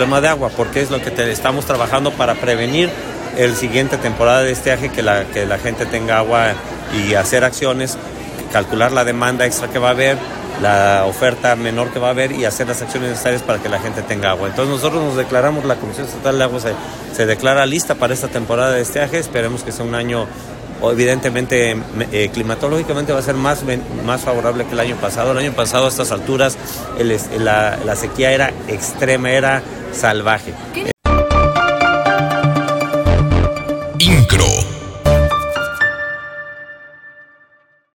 problema de agua, porque es lo que estamos trabajando para prevenir el siguiente temporada de estiaje, que la gente tenga agua y hacer acciones, calcular la demanda extra que va a haber, la oferta menor que va a haber y hacer las acciones necesarias para que la gente tenga agua. Entonces nosotros nos declaramos, la Comisión Estatal de Agua se declara lista para esta temporada de estiaje. Esperemos que sea un año, evidentemente, climatológicamente va a ser más favorable que el año pasado. El año pasado a estas alturas la sequía era extrema, era salvaje.